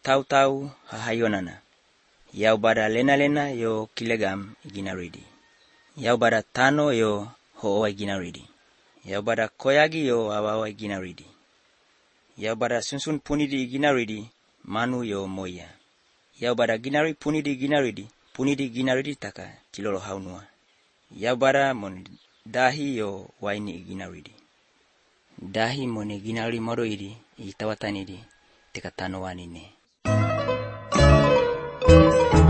tautau hahayonana. Yaubara lena yo kilegam igina ready. Yaubara tano yo ho'oa igina ready. Yaubara koyagi yo awawa igina ready. Yaubara sunsun punidi igina ready, manu yo moya. Yaubara ginari punidi igina ready, punidi igina ready taka tilolo haunua. Yaubara mon dahi yo waini igina ready. Dahi mon ginari moro iri, itawatanidi, teka tano wanine.